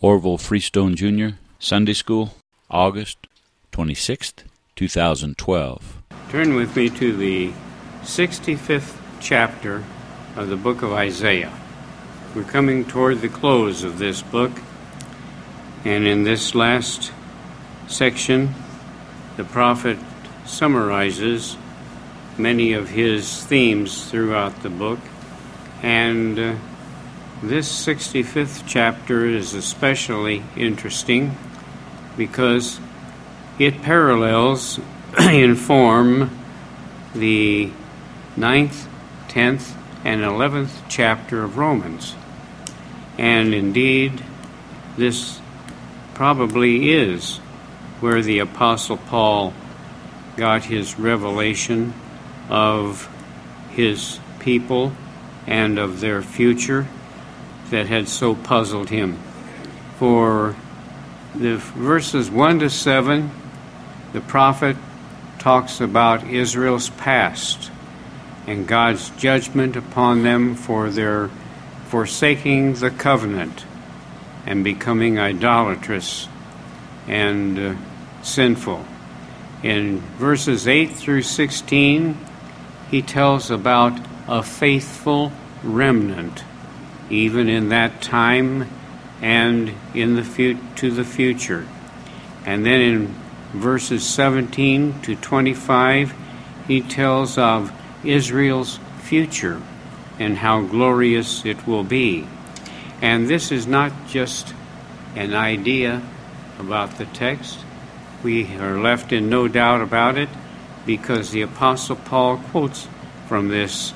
Orville Freestone Jr., Sunday School, August 26th, 2012. Turn with me to the 65th chapter of the book of Isaiah. We're coming toward the close of this book, and in this last section, the prophet summarizes many of his themes throughout the book, and this 65th chapter is especially interesting because it parallels in form the 9th, 10th, and 11th chapter of Romans. And indeed, this probably is where the Apostle Paul got his revelation of his people and of their future that had so puzzled him. For the verses 1 to 7, the prophet talks about Israel's past and God's judgment upon them for their forsaking the covenant and becoming idolatrous and sinful. In verses 8 through 16, he tells about a faithful remnant, even in that time and in to the future. And then in verses 17 to 25, he tells of Israel's future and how glorious it will be. And this is not just an idea about the text. We are left in no doubt about it because the Apostle Paul quotes from this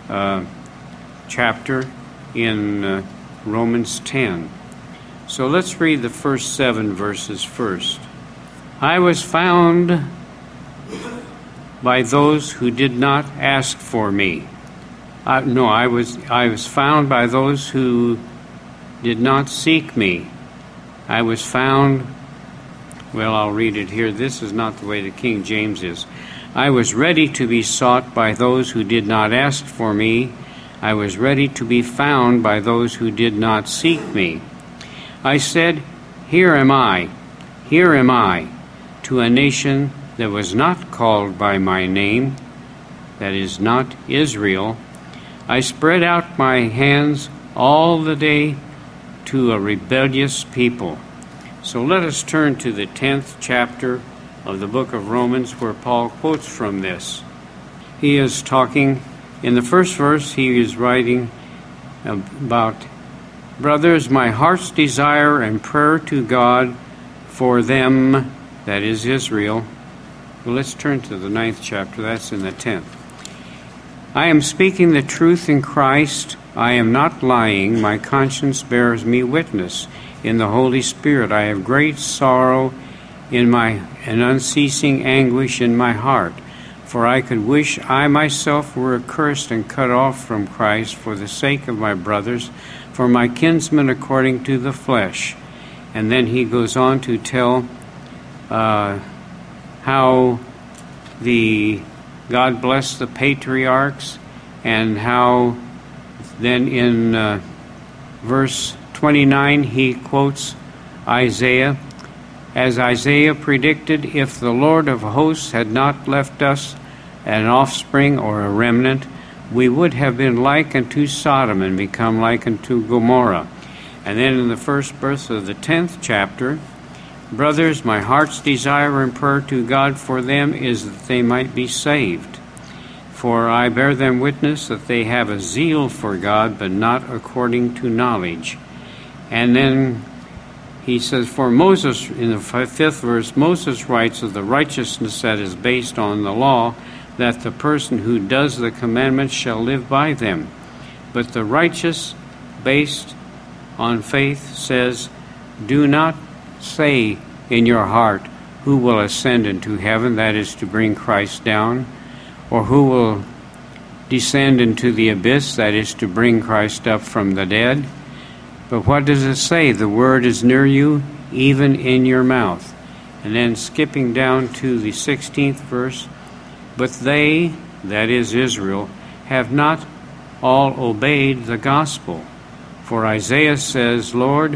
chapter in Romans 10. So let's read the first 7 verses first. I was found by those who did not ask for me. I was found by those who did not seek me. I was found, well, I'll read it here. This is not the way the King James is. I was ready to be sought by those who did not ask for me. I was ready to be found by those who did not seek me. I said, here am I, to a nation that was not called by my name, that is not Israel. I spread out my hands all the day to a rebellious people. So let us turn to the 10th chapter of the book of Romans, where Paul quotes from this. He is talking, in the first verse, he is writing about, brothers, my heart's desire and prayer to God for them, that is Israel. Well, let's turn to the 9th chapter, that's in the 10th. I am speaking the truth in Christ. I am not lying. My conscience bears me witness. In the Holy Spirit, I have great sorrow and unceasing anguish in my heart. For I could wish I myself were accursed and cut off from Christ for the sake of my brothers, for my kinsmen according to the flesh. And then he goes on to tell how God blessed the patriarchs, and how then in verse 29 he quotes Isaiah. As Isaiah predicted, if the Lord of hosts had not left us an offspring or a remnant, we would have been like unto Sodom and become like unto Gomorrah. And then in the first verse of the 10th chapter, brothers, my heart's desire and prayer to God for them is that they might be saved. For I bear them witness that they have a zeal for God, but not according to knowledge. And then he says, for Moses, in the 5th verse, Moses writes of the righteousness that is based on the law, that the person who does the commandments shall live by them. But the righteous, based on faith, says, do not say in your heart, who will ascend into heaven, that is to bring Christ down, or who will descend into the abyss, that is to bring Christ up from the dead. But what does it say? The word is near you, even in your mouth. And then skipping down to the 16th verse, but they, that is Israel, have not all obeyed the gospel. For Isaiah says, Lord,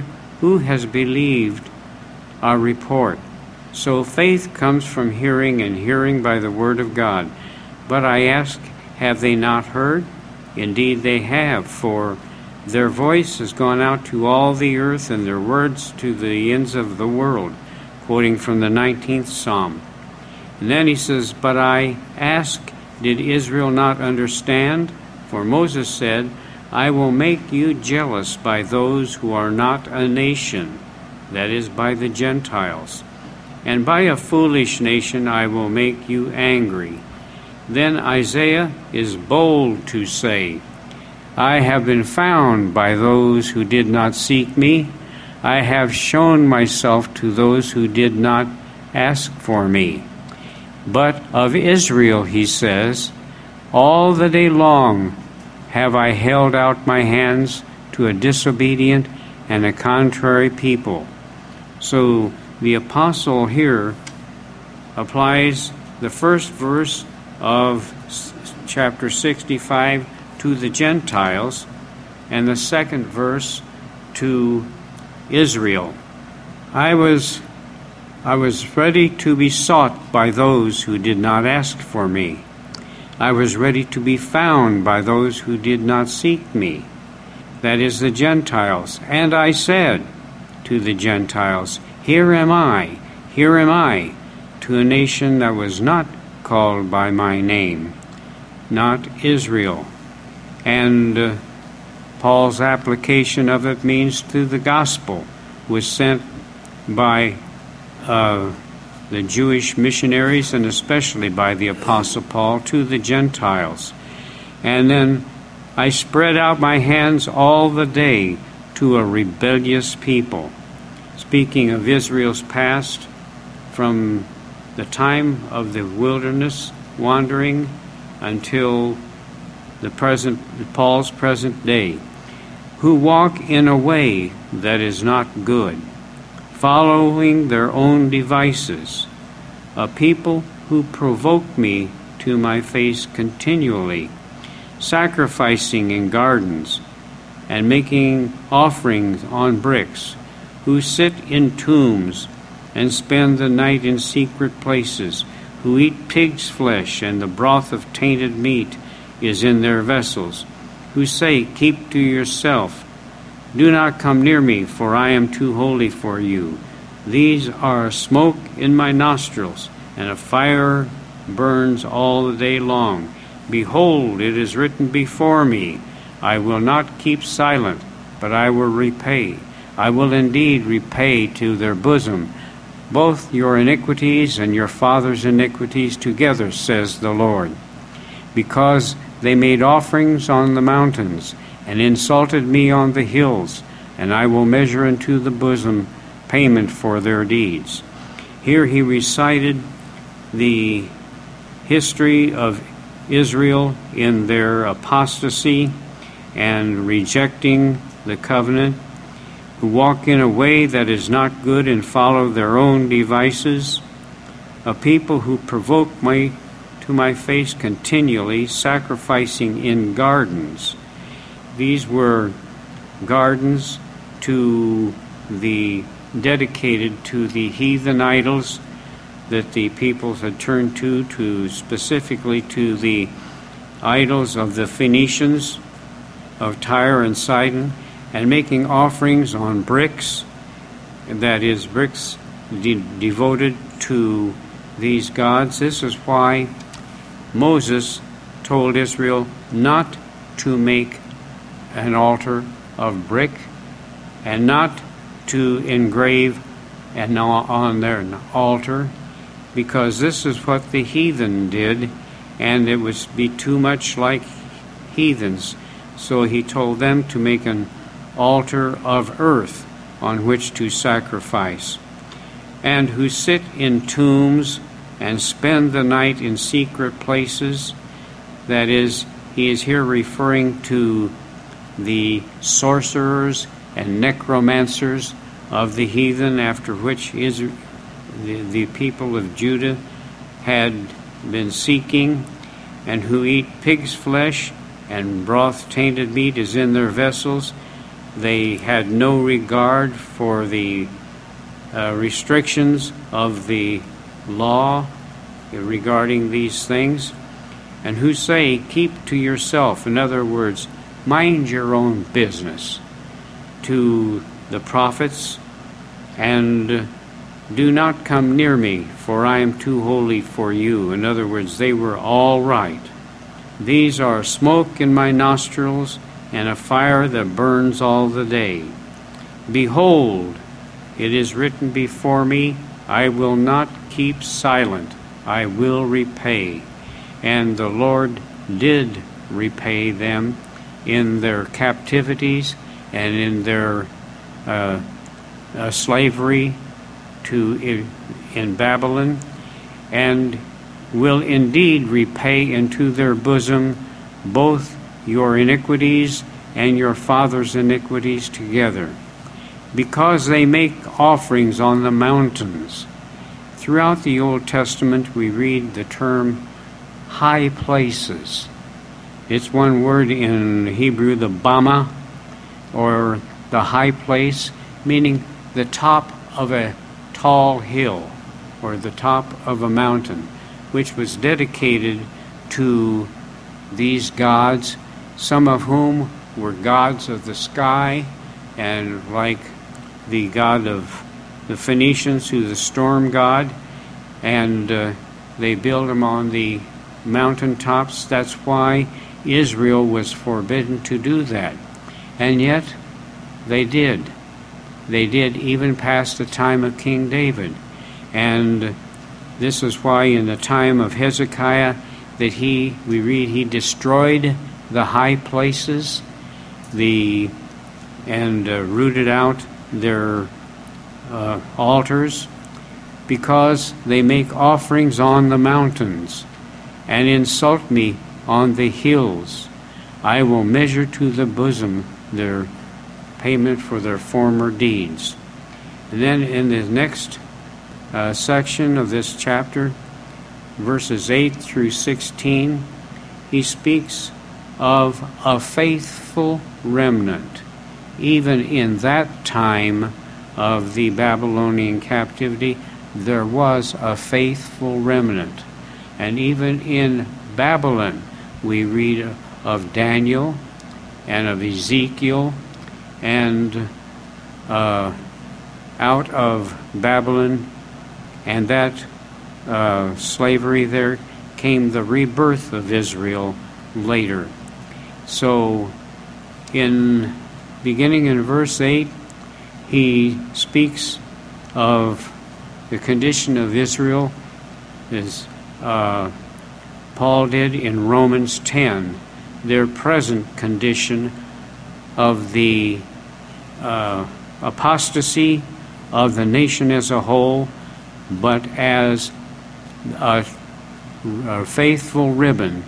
who has believed our report? So faith comes from hearing, and hearing by the word of God. But I ask, have they not heard? Indeed they have, for their voice has gone out to all the earth, and their words to the ends of the world, quoting from the 19th Psalm. And then he says, but I ask, did Israel not understand? For Moses said, I will make you jealous by those who are not a nation, that is, by the Gentiles. And by a foolish nation I will make you angry. Then Isaiah is bold to say, I have been found by those who did not seek me. I have shown myself to those who did not ask for me. But of Israel, he says, all the day long have I held out my hands to a disobedient and a contrary people. So the apostle here applies the first verse of chapter 65 to the Gentiles, and the second verse to Israel. I was ready to be sought by those who did not ask for me. I was ready to be found by those who did not seek me, that is, the Gentiles. And I said to the Gentiles, here am I, to a nation that was not called by my name, not Israel. And Paul's application of it means to the gospel was sent by the Jewish missionaries, and especially by the Apostle Paul, to the Gentiles. And then I spread out my hands all the day to a rebellious people. Speaking of Israel's past, from the time of the wilderness wandering until Paul's present day, who walk in a way that is not good, following their own devices, a people who provoke me to my face continually, sacrificing in gardens and making offerings on bricks, who sit in tombs and spend the night in secret places, who eat pig's flesh, and the broth of tainted meat is in their vessels, who say, keep to yourself, do not come near me, for I am too holy for you. These are smoke in my nostrils, and a fire burns all the day long. Behold, it is written before me, I will not keep silent, but I will repay. I will indeed repay to their bosom both your iniquities and your father's iniquities together, says the Lord. Because they made offerings on the mountains, and insulted me on the hills, and I will measure into the bosom payment for their deeds. Here he recited the history of Israel in their apostasy and rejecting the covenant, who walk in a way that is not good and follow their own devices, a people who provoke me to my face continually, sacrificing in gardens. These were gardens dedicated to the heathen idols that the peoples had turned to specifically to the idols of the Phoenicians of Tyre and Sidon, and making offerings on bricks, that is, bricks devoted to these gods. This is why Moses told Israel not to make an altar of brick and not to engrave on their altar, because this is what the heathen did, and it would be too much like heathens. So he told them to make an altar of earth on which to sacrifice, and who sit in tombs and spend the night in secret places. That is, he is here referring to the sorcerers and necromancers of the heathen, after which the people of Judah had been seeking, and who eat pig's flesh, and broth tainted meat is in their vessels, They had no regard for the restrictions of the law regarding these things, and who say, keep to yourself. In other words, mind your own business, to the prophets, and do not come near me, for I am too holy for you. In other words, they were all right. These are smoke in my nostrils, and a fire that burns all the day. Behold, it is written before me, I will not keep silent, I will repay. And the Lord did repay them in their captivities and in their slavery in Babylon, and will indeed repay into their bosom both your iniquities and your father's iniquities together, because they make offerings on the mountains. Throughout the Old Testament we read the term high places. It's one word in Hebrew, the bama, or the high place, meaning the top of a tall hill or the top of a mountain, which was dedicated to these gods, some of whom were gods of the sky, and like the god of the Phoenicians, who's the storm god, and they built them on the mountaintops. That's why Israel was forbidden to do that. And yet they did. They did, even past the time of King David. And this is why in the time of Hezekiah that we read he destroyed the high places and rooted out their altars, because they make offerings on the mountains and insult me on the hills. I will measure to the bosom their payment for their former deeds. And then in the next section of this chapter, verses 8 through 16, he speaks of a faithful remnant. Even in that time of the Babylonian captivity, there was a faithful remnant. And even in Babylon, we read of Daniel and of Ezekiel, and out of Babylon and that slavery there came the rebirth of Israel later. So beginning in verse 8, he speaks of the condition of Israel as Paul did in Romans 10, their present condition of the apostasy of the nation as a whole, but as a faithful remnant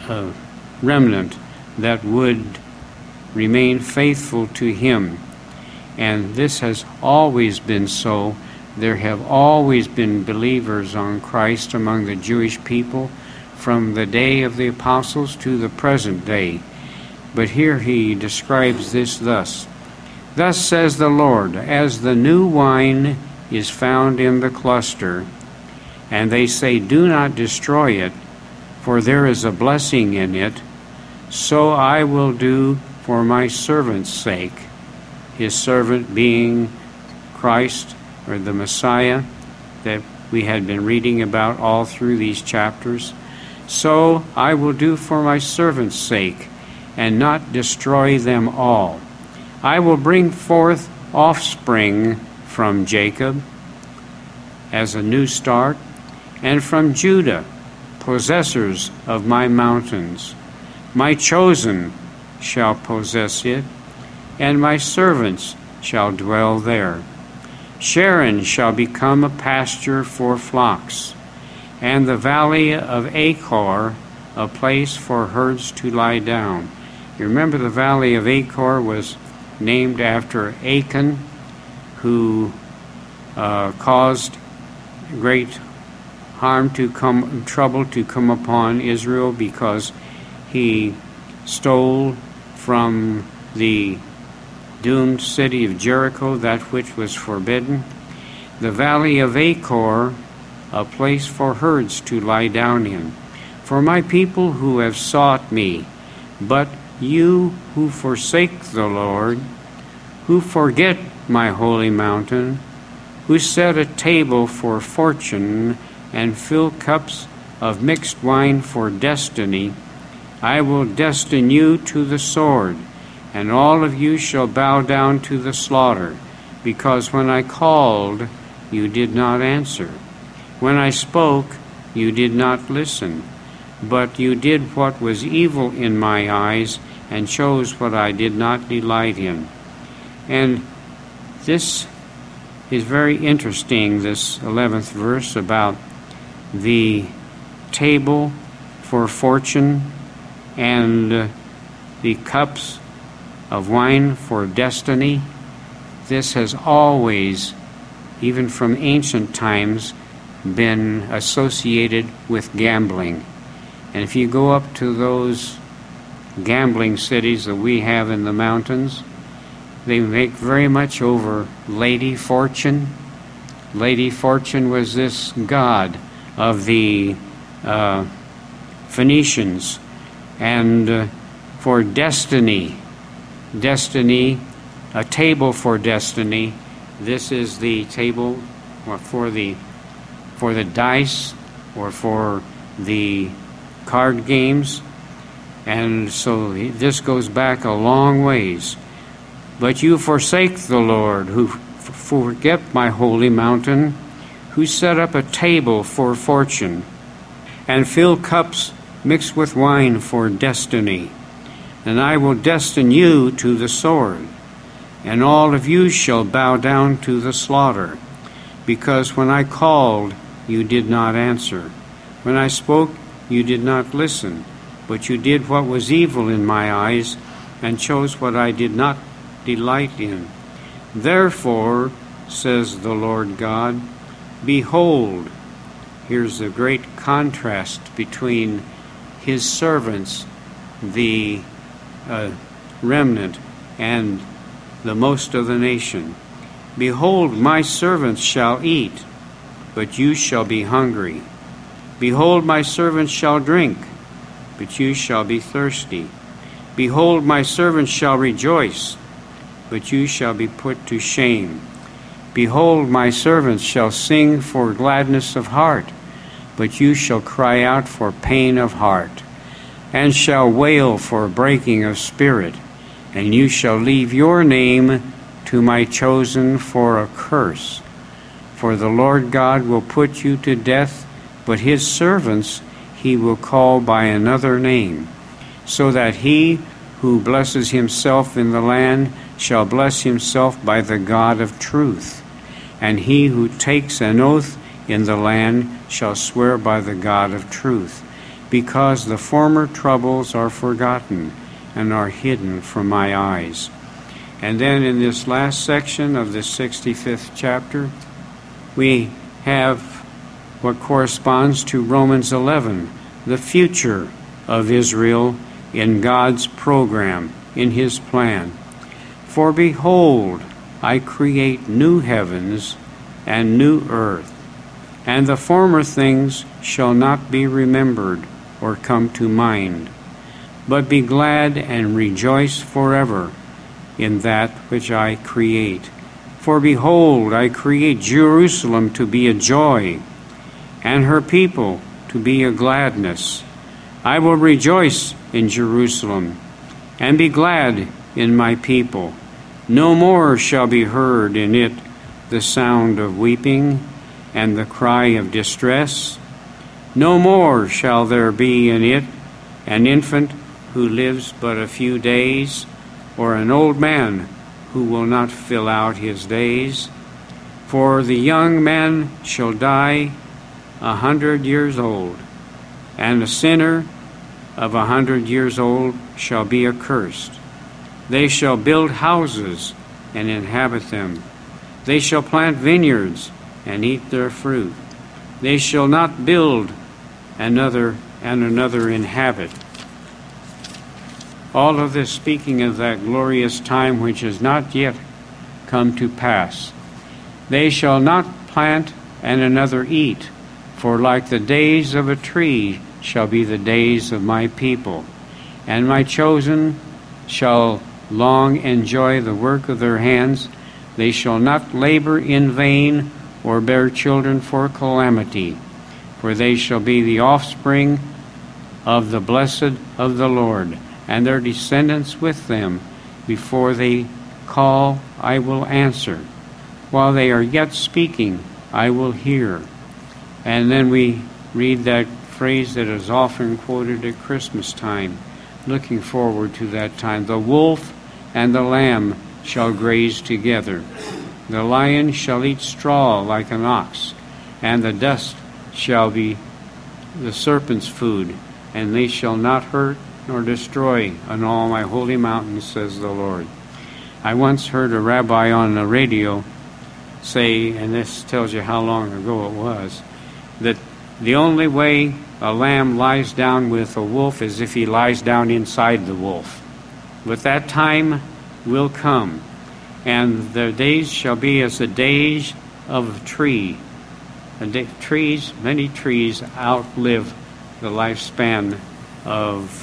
that would remain faithful to him. And this has always been so. There have always been believers on Christ among the Jewish people from the day of the apostles to the present day. But here he describes this thus. Thus says the Lord, as the new wine is found in the cluster, and they say, do not destroy it, for there is a blessing in it, so I will do for my servant's sake, his servant being Christ, or the Messiah, that we had been reading about all through these chapters. So I will do for my servant's sake, and not destroy them all. I will bring forth offspring from Jacob as a new start, and from Judah, possessors of my mountains. My chosen shall possess it, and my servants shall dwell there. Sharon shall become a pasture for flocks, and the valley of Achor a place for herds to lie down. You remember the valley of Achor was named after Achan, who caused great trouble to come upon Israel, because he stole from the doomed city of Jericho, that which was forbidden, the valley of Achor, a place for herds to lie down in, for my people who have sought me. But you who forsake the Lord, who forget my holy mountain, who set a table for fortune and fill cups of mixed wine for destiny, I will destine you to the sword, and all of you shall bow down to the slaughter, because when I called, you did not answer. When I spoke, you did not listen, but you did what was evil in my eyes and chose what I did not delight in. And this is very interesting, this 11th verse about the table for fortune and the cups of wine for destiny. This has always, even from ancient times, been associated with gambling. And if you go up to those gambling cities that we have in the mountains, they make very much over Lady Fortune. Lady Fortune was this god of the Phoenicians. And for destiny, a table for destiny, this is the table for the dice or for the card games. And so this goes back a long ways. But you forsake the Lord, who forget my holy mountain, who set up a table for fortune, and fill cups mixed with wine for destiny. And I will destine you to the sword, and all of you shall bow down to the slaughter, because when I called, you did not answer. When I spoke, you did not listen, but you did what was evil in my eyes, and chose what I did not delight in. Therefore, says the Lord God, behold, here's a great contrast between his servants, the remnant, and the most of the nation. Behold, my servants shall eat, but you shall be hungry. Behold, my servants shall drink, but you shall be thirsty. Behold, my servants shall rejoice, but you shall be put to shame. Behold, my servants shall sing for gladness of heart, but you shall cry out for pain of heart, and shall wail for breaking of spirit, and you shall leave your name to my chosen for a curse. For the Lord God will put you to death, but his servants he will call by another name, so that he who blesses himself in the land shall bless himself by the God of truth, and he who takes an oath in the land shall swear by the God of truth, because the former troubles are forgotten and are hidden from my eyes. And then in this last section of the 65th chapter, we have what corresponds to Romans 11, the future of Israel in God's program, in his plan. For behold, I create new heavens and new earth, and the former things shall not be remembered or come to mind. But be glad and rejoice forever in that which I create. For behold, I create Jerusalem to be a joy, and her people to be a gladness. I will rejoice in Jerusalem, and be glad in my people. No more shall be heard in it the sound of weeping and the cry of distress. No more shall there be in it an infant who lives but a few days, or an old man who will not fill out his days. For the young man shall die 100 years old, and a sinner of 100 years old shall be accursed. They shall build houses and inhabit them. They shall plant vineyards and eat their fruit. They shall not build another inhabit. All of this speaking of that glorious time which has not yet come to pass. They shall not plant and another eat, for like the days of a tree shall be the days of my people. And my chosen shall long enjoy the work of their hands. They shall not labor in vain or bear children for calamity, for they shall be the offspring of the blessed of the Lord, and their descendants with them. Before they call, I will answer. While they are yet speaking, I will hear. And then we read that phrase that is often quoted at Christmas time, looking forward to that time. The wolf and the lamb shall graze together. The lion shall eat straw like an ox, and the dust shall be the serpent's food, and they shall not hurt nor destroy on all my holy mountains, says the Lord. I once heard a rabbi on the radio say, and this tells you how long ago it was, that the only way a lamb lies down with a wolf is if he lies down inside the wolf. But that time will come, and the days shall be as the days of a tree. Many trees outlive the lifespan of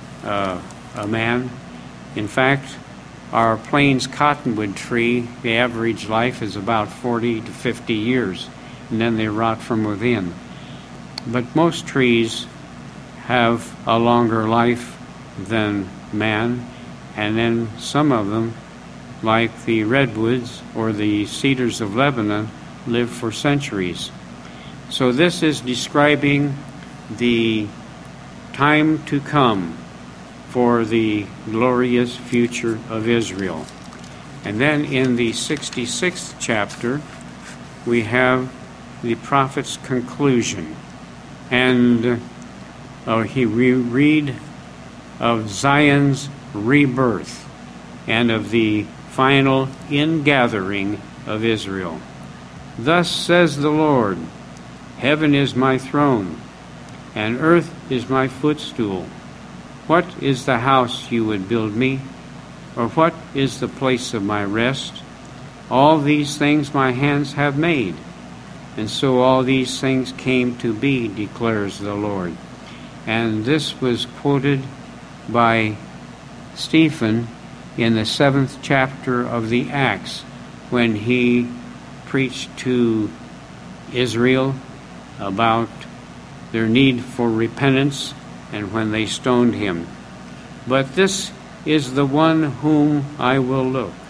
a man. In fact, our Plains cottonwood tree, the average life is about 40 to 50 years, and then they rot from within. But most trees have a longer life than man, and then some of them, like the redwoods or the cedars of Lebanon, live for centuries. So this is describing the time to come for the glorious future of Israel. And then in the 66th chapter, we have the prophet's conclusion. And we read of Zion's rebirth and of the final ingathering of Israel. Thus says the Lord, heaven is my throne, and earth is my footstool. What is the house you would build me? Or what is the place of my rest? All these things my hands have made, and so all these things came to be, declares the Lord. And this was quoted by Stephen in the 7th chapter of the Acts, when he preached to Israel about their need for repentance, and when they stoned him. But this is the one to whom I will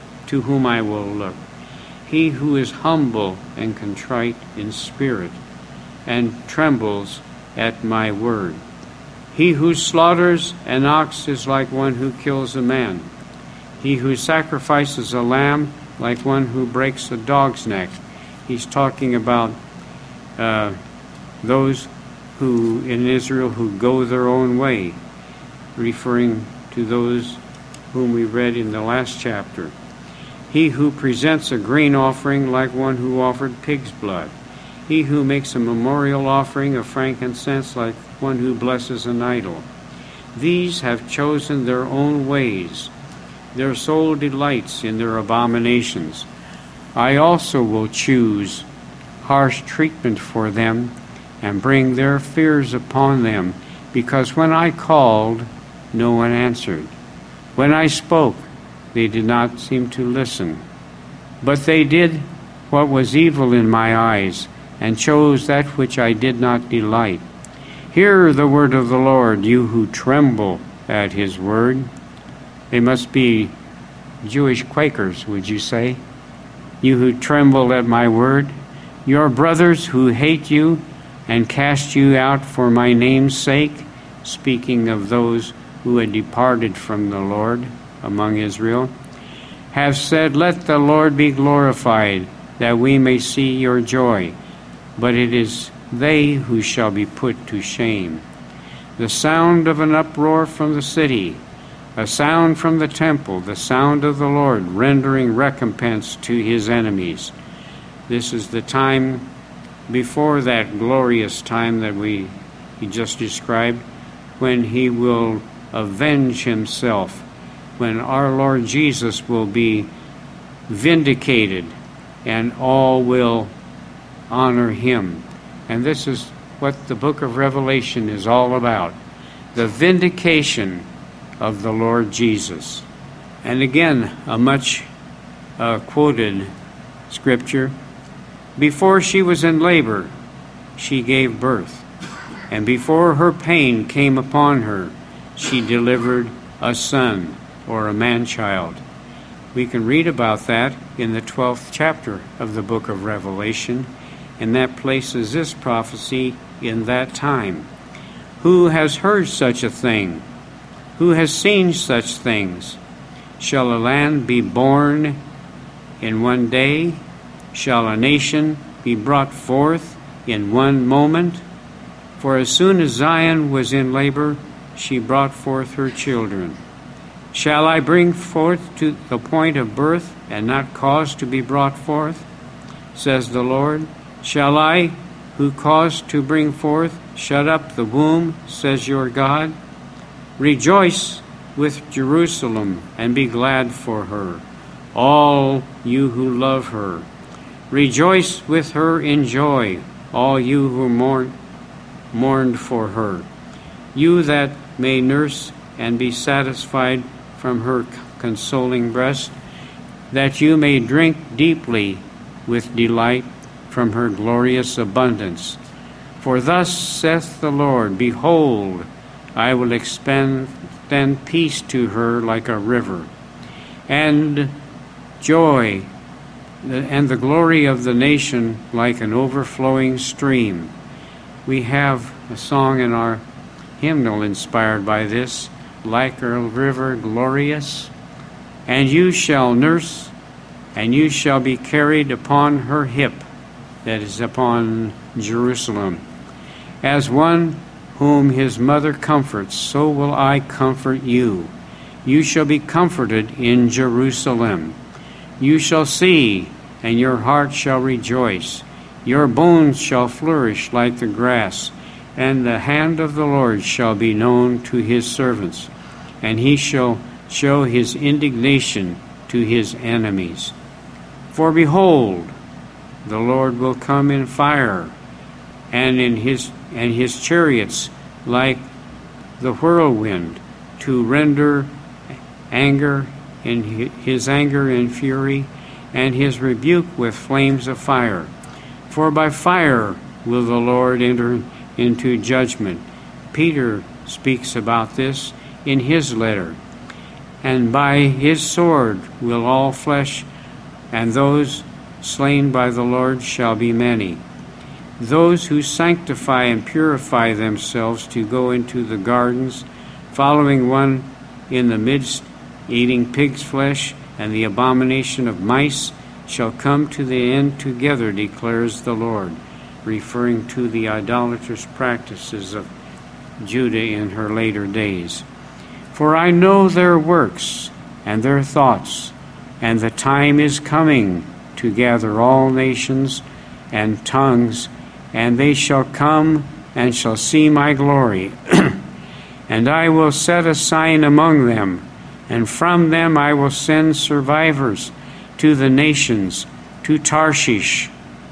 look, he who is humble and contrite in spirit, and trembles at my word. He who slaughters an ox is like one who kills a man. He who sacrifices a lamb like one who breaks a dog's neck. He's talking about those who in Israel who go their own way, referring to those whom we read in the last chapter. He who presents a grain offering like one who offered pig's blood. He who makes a memorial offering of frankincense like one who blesses an idol. These have chosen their own ways. Their soul delights in their abominations. I also will choose harsh treatment for them and bring their fears upon them, because when I called, no one answered. When I spoke, they did not seem to listen. But they did what was evil in my eyes, and chose that which I did not delight. Hear the word of the Lord, you who tremble at his word. They must be Jewish Quakers, would you say? You who tremble at my word. Your brothers who hate you and cast you out for my name's sake, speaking of those who had departed from the Lord among Israel, have said, let the Lord be glorified, that we may see your joy. But it is they who shall be put to shame. The sound of an uproar from the city, a sound from the temple, the sound of the Lord, rendering recompense to his enemies. This is the time before that glorious time that he just described, when he will avenge himself, when our Lord Jesus will be vindicated and all will honor him. And this is what the book of Revelation is all about, the vindication of the Lord Jesus. And again, a much quoted scripture, before she was in labor, she gave birth, and before her pain came upon her, she delivered a son, or a man-child. We can read about that in the 12th chapter of the book of Revelation, and that places this prophecy in that time. Who has heard such a thing? Who has seen such things? Shall a land be born in one day? Shall a nation be brought forth in one moment? For as soon as Zion was in labor, she brought forth her children. Shall I bring forth to the point of birth, and not cause to be brought forth? Says the Lord. Shall I, who caused to bring forth, shut up the womb, says your God? Rejoice with Jerusalem, and be glad for her, all you who love her. Rejoice with her in joy, all you who mourned for her. You that may nurse and be satisfied from her consoling breast, that you may drink deeply with delight from her glorious abundance. For thus saith the Lord, behold, I will extend peace to her like a river, and joy and the glory of the nation like an overflowing stream. We have a song in our hymnal inspired by this, like a river glorious. And you shall nurse, and you shall be carried upon her hip, that is upon Jerusalem. As one whom his mother comforts, so will I comfort you. You shall be comforted in Jerusalem. You shall see, and your heart shall rejoice. Your bones shall flourish like the grass, and the hand of the Lord shall be known to his servants, and he shall show his indignation to his enemies. For behold, the Lord will come in fire, and his chariots like the whirlwind, to render anger in his anger and fury, and his rebuke with flames of fire. For by fire will the Lord enter into judgment. Peter speaks about this in his letter. And by his sword will all flesh, and those slain by the Lord shall be many. Those who sanctify and purify themselves to go into the gardens, following one in the midst, eating pig's flesh, and the abomination of mice, shall come to the end together, declares the Lord, referring to the idolatrous practices of Judah in her later days. For I know their works and their thoughts, and the time is coming to gather all nations and tongues, and they shall come and shall see my glory. And I will set a sign among them, and from them I will send survivors to the nations, to Tarshish.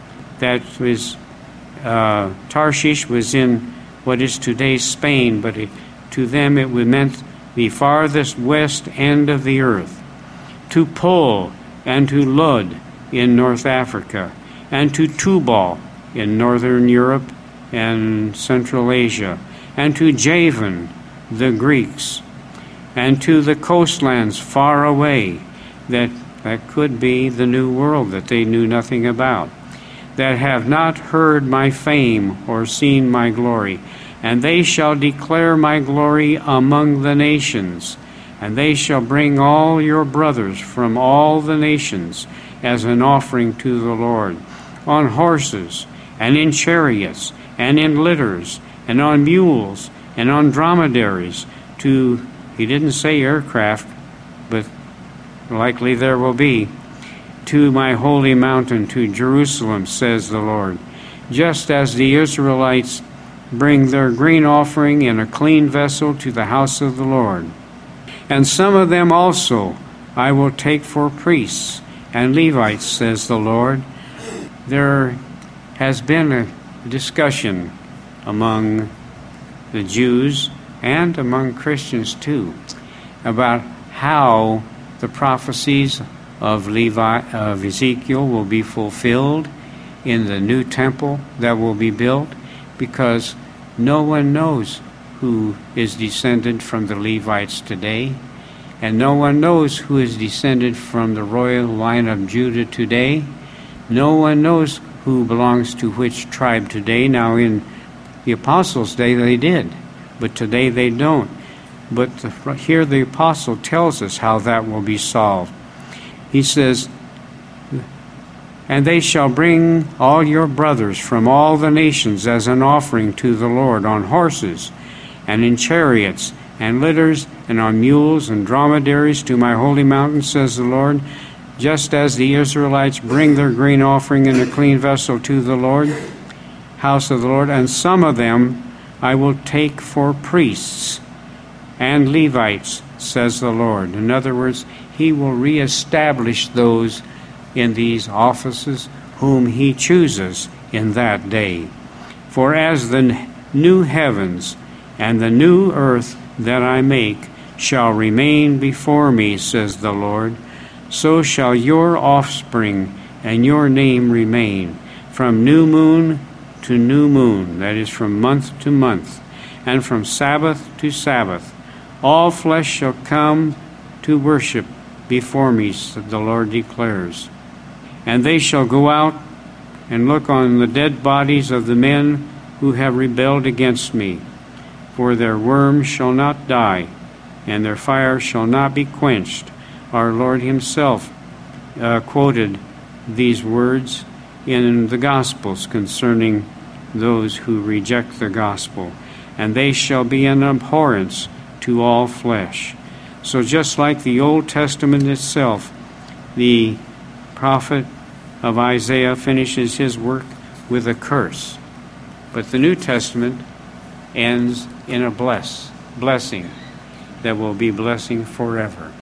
Tarshish was in what is today Spain, but to them it meant the farthest west end of the earth. To Pul and to Lud in North Africa, and to Tubal in northern Europe and Central Asia, and to Javan, the Greeks, and to the coastlands far away, that could be the New World that they knew nothing about, that have not heard my fame or seen my glory. And they shall declare my glory among the nations, and they shall bring all your brothers from all the nations as an offering to the Lord, on horses, and in chariots, and in litters, and on mules, and on dromedaries, to, he didn't say aircraft, but likely there will be, to my holy mountain, to Jerusalem, says the Lord. Just as the Israelites bring their grain offering in a clean vessel to the house of the Lord. And some of them also I will take for priests and Levites, says the Lord. There has been a discussion among the Jews and among Christians too about how the prophecies of Ezekiel will be fulfilled in the new temple that will be built, because no one knows who is descended from the Levites today, and no one knows who is descended from the royal line of Judah today. No one knows who belongs to which tribe today. Now in the apostles' day they did, but today they don't. But here the apostle tells us how that will be solved. He says, "And they shall bring all your brothers from all the nations as an offering to the Lord on horses and in chariots and litters and on mules and dromedaries to my holy mountain, says the Lord, just as the Israelites bring their grain offering in a clean vessel to the Lord, house of the Lord. And some of them I will take for priests and Levites, says the Lord." In other words, he will reestablish those in these offices whom he chooses in that day. "For as the new heavens and the new earth that I make shall remain before me, says the Lord, so shall your offspring and your name remain, from new moon to new moon," that is from month to month, "and from Sabbath to Sabbath. All flesh shall come to worship before me, the Lord declares. And they shall go out and look on the dead bodies of the men who have rebelled against me. For their worm shall not die, and their fire shall not be quenched." Our Lord himself quoted these words in the Gospels concerning those who reject the gospel. "And they shall be an abhorrence to all flesh." So just like the Old Testament itself, the prophet of Isaiah finishes his work with a curse. But the New Testament ends in a blessing that will be blessing forever.